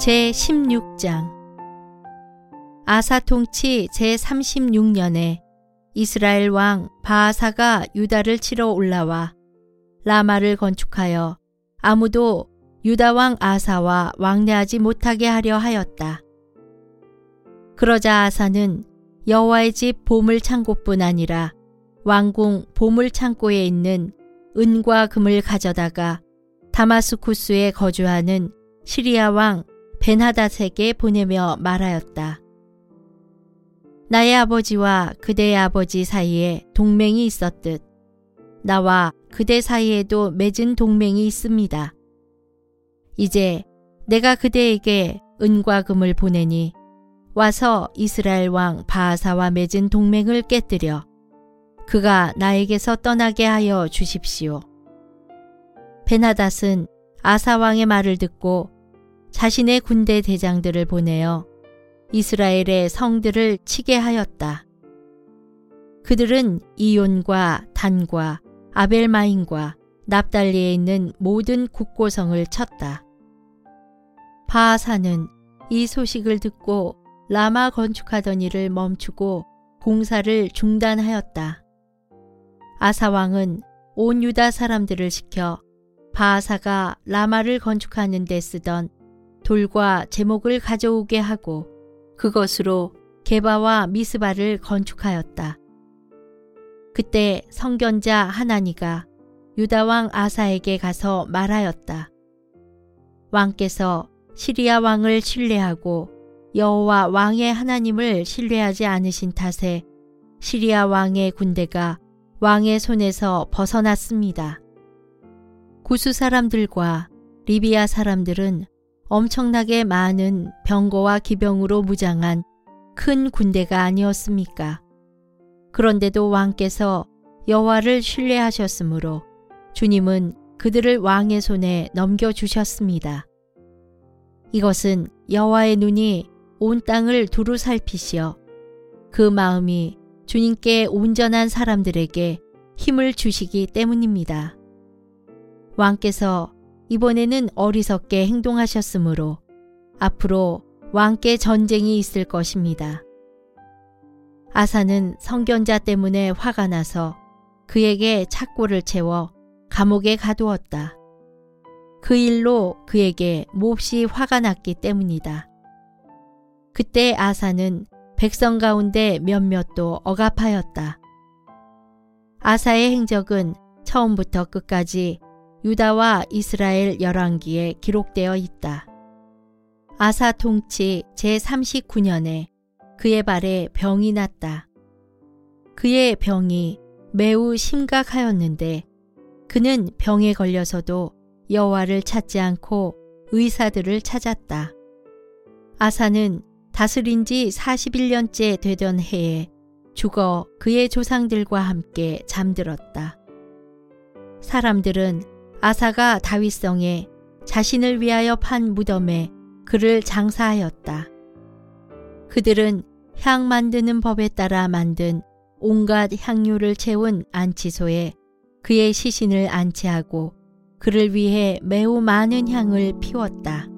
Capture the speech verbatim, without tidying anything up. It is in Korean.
제십육 장. 아사 통치 제삼십육 년에 이스라엘 왕 바아사가 유다를 치러 올라와 라마를 건축하여 아무도 유다 왕 아사와 왕래하지 못하게 하려 하였다. 그러자 아사는 여호와의 집 보물 창고뿐 아니라 왕궁 보물 창고에 있는 은과 금을 가져다가 다마스쿠스에 거주하는 시리아 왕 벤하닷에게 보내며 말하였다. 나의 아버지와 그대의 아버지 사이에 동맹이 있었듯 나와 그대 사이에도 맺은 동맹이 있습니다. 이제 내가 그대에게 은과 금을 보내니 와서 이스라엘 왕 바아사와 맺은 동맹을 깨뜨려 그가 나에게서 떠나게 하여 주십시오. 벤하닷은 아사 왕의 말을 듣고 자신의 군대 대장들을 보내어 이스라엘의 성들을 치게 하였다. 그들은 이온과 단과 아벨마임과 납달리에 있는 모든 국고성을 쳤다. 바아사는 이 소식을 듣고 라마 건축하던 일을 멈추고 공사를 중단하였다. 아사 왕은 온 유다 사람들을 시켜 바아사가 라마를 건축하는 데 쓰던 돌과 제목을 가져오게 하고 그것으로 게바와 미스바를 건축하였다. 그때 선견자 하나니가 유다 왕 아사에게 가서 말하였다. 왕께서 시리아 왕을 신뢰하고 여호와 왕의 하나님을 신뢰하지 않으신 탓에 시리아 왕의 군대가 왕의 손에서 벗어났습니다. 구스 사람들과 리비아 사람들은 엄청나게 많은 병거와 기병으로 무장한 큰 군대가 아니었습니까? 그런데도 왕께서 여호와를 신뢰하셨으므로 주님은 그들을 왕의 손에 넘겨주셨습니다. 이것은 여호와의 눈이 온 땅을 두루 살피시어 그 마음이 주님께 온전한 사람들에게 힘을 주시기 때문입니다. 왕께서 이번에는 어리석게 행동하셨으므로 앞으로 왕께 전쟁이 있을 것입니다. 아사는 선견자 때문에 화가 나서 그에게 착고를 채워 감옥에 가두었다. 그 일로 그에게 몹시 화가 났기 때문이다. 그때 아사는 백성 가운데 몇몇도 억압하였다. 아사의 행적은 처음부터 끝까지 유다와 이스라엘 열왕기에 기록되어 있다. 아사 통치 제삼십구 년에 그의 발에 병이 났다. 그의 병이 매우 심각하였는데 그는 병에 걸려서도 여호와를 찾지 않고 의사들을 찾았다. 아사는 다스린 지 사십일 년째 되던 해에 죽어 그의 조상들과 함께 잠들었다. 사람들은 아사가 다윗성에 자신을 위하여 판 무덤에 그를 장사하였다. 그들은 향 만드는 법에 따라 만든 온갖 향료를 채운 안치소에 그의 시신을 안치하고 그를 위해 매우 많은 향을 피웠다.